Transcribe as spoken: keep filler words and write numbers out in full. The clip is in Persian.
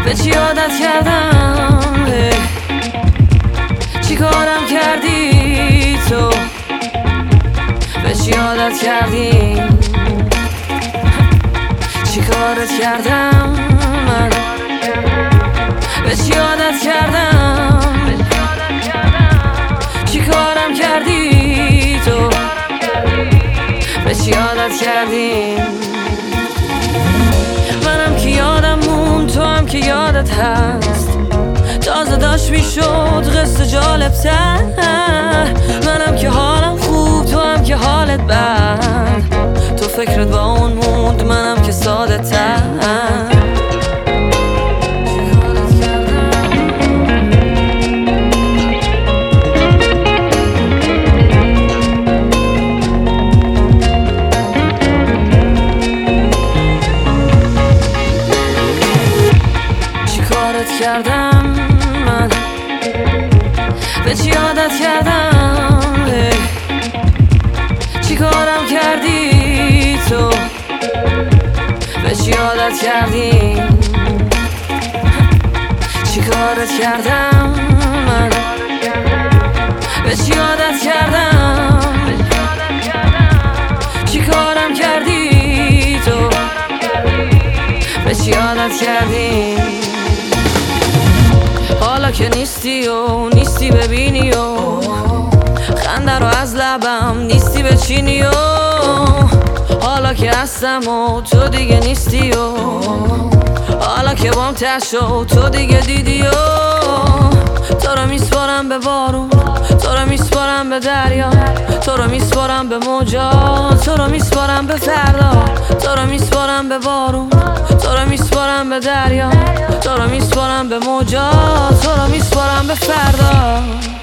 به چی عادت کردم؟ چی کارم کردی تو؟ به چی عادت کردی؟ چی کارت کردم من؟ به چی عادت کردم؟ چی کارم کردی تو؟ به چی عادت کردی؟ منم که یادم مون، تو هم که یادت هست، تازه داشت میشد قصه جالب تر. منم که حالم خوب، تو هم که حالت بد، تو فکرت با اون موند، منم که ساده تر. کردم من؟ به چی عادت کردم؟ چی کارم کردی تو؟ به چی عادت کردی؟ چی کارت کردم من؟ به چی عادت کردم؟ چی کارم کردی تو؟ به چی عادت کردی؟ حالا که نیستی و نیستی ببینی و خنده رو از لبم نیستی بچینی و حالا که هستم و تو دیگه نیستی و حالا که بام تش و تو دیگه دیدی و تو رو میسپارم به بارون، تو رو میسپارم به دریا، تو رو میسپارم به موجا، تو رو میسپارم به فردا، تو رو میسپارم به بارون، تو رو میسپارم به دریا، تو رو میسپارم به موجا، تو رو میسپارم به فردا.